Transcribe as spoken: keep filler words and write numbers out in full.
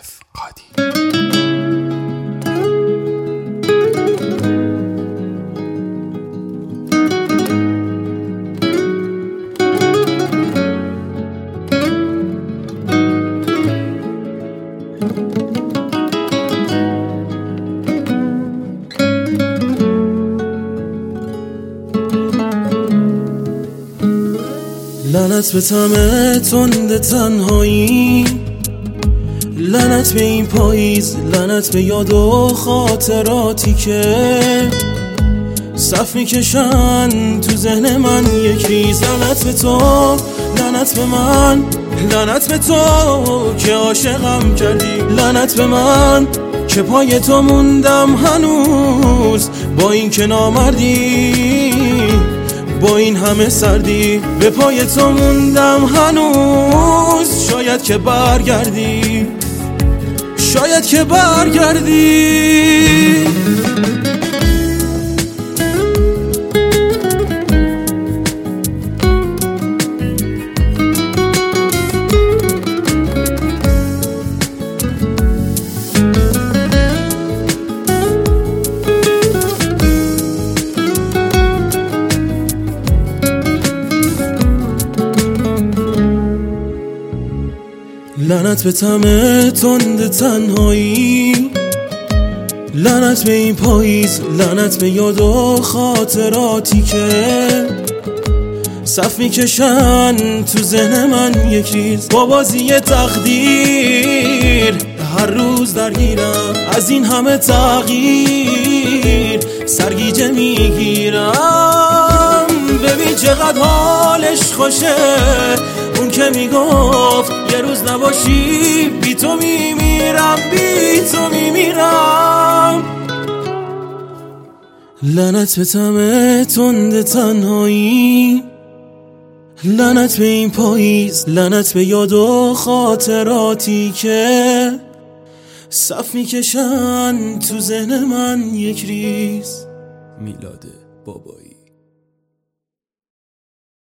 یوسف قادی. لعنت به طعم تند تنهایی، لعنت به این پاییز، لعنت به یاد و خاطراتی که صف میکشن تو ذهن من یک ریز. لعنت به تو، لعنت به من، لعنت به تو که عاشقم کردی، لعنت به من که پای تو موندم هنوز، با این که نامردی، با این همه سردی، به پای تو موندم هنوز. شاید که برگردی، شاید که برگردی. لعنت به طعم تند تنهایی، لعنت به این پاییز، لعنت به یاد و خاطراتی که صف میکشن تو ذهن من یک ریز. با بازی تقدیر هر روز درگیرم، از این همه تغییر سرگیجه میگیرم. ببین چقدر حالش خوشه، اون که میگفت یه روز نباشی بی تو میمیرم، بی تو میمیرم. لعنت به طعم تند تنهایی، لعنت به این پاییز، لعنت به یاد و خاطراتی که صف میکشن تو ذهن من یک ریز. میلاد بابایی.